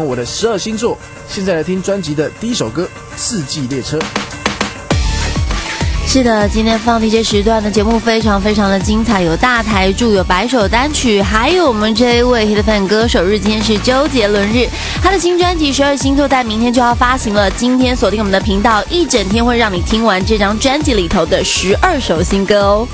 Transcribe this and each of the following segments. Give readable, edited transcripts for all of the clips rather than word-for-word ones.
完我的12星座，现在来听专辑的第一首歌《四季列车》。 是的，今天放 DJ 时段的节目非常非常的精彩，有大台柱，有百首单曲，还有我们这一位 HitFan 歌手日，今天是周杰伦日，他的新专辑12星座在明天就要发行了。今天锁定我们的频道，一整天会让你听完这张专辑里头的12首新歌哦。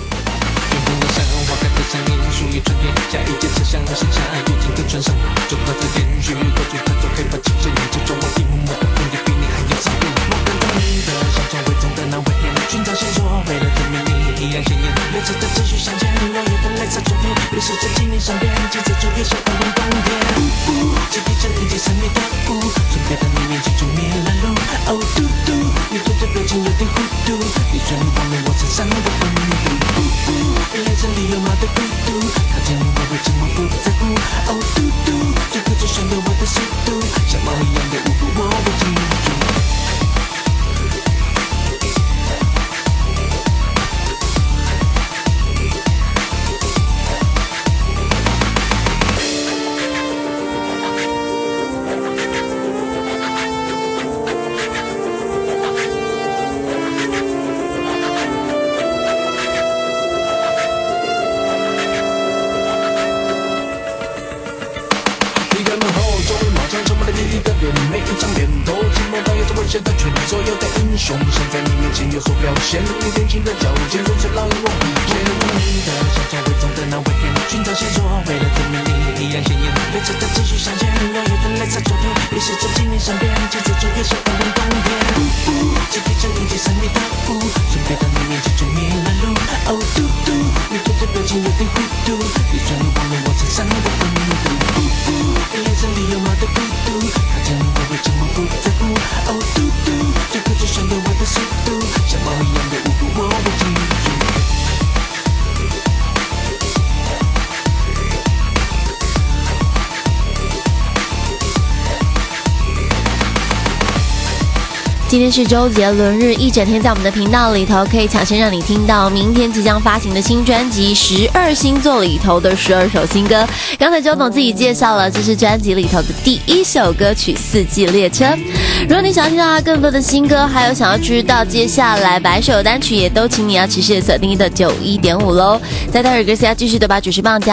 是这几年上边记着9月小高温冬天记忆着一起神秘的雾准备的你面记住迷了路哦嘟嘟你对着表情有点糊涂你全忘了我身上的温度眼神里有毛的孤独靠近我会沉默不在乎哦嘟嘟这个最炫的我的速度像猫一样的舞步我会记住现在你面前有所表现，你年轻的矫健，人生老有我不见。你的小丑伪装的那位天，寻找线索，为了证明你依然鲜艳。列车的继续向前，6月份来擦昨天，于是这几年上边，接着9月小高温冬天。记忆着迎接神秘的雾，准备到你面前就迷了路。哦嘟嘟，你对着表情有点糊涂，你全忘了我身上的温度。眼神里有毛的孤独，靠近我会沉默不在乎。哦嘟嘟。这个最炫的我的速度，像猫一样的舞步，我会记住。 今天是周杰伦日，一整天在我们的频道里头可以抢先让你听到明天即将发行的新专辑12星座里头的12首新歌。刚才周董自己介绍了，这是专辑里头的第一首歌曲《四季列车》。如果你想要听到他更多的新歌，还有想要知道接下来100首单曲，也都请你要持续锁定的91.5喽。在待会儿歌是要继续的把主持棒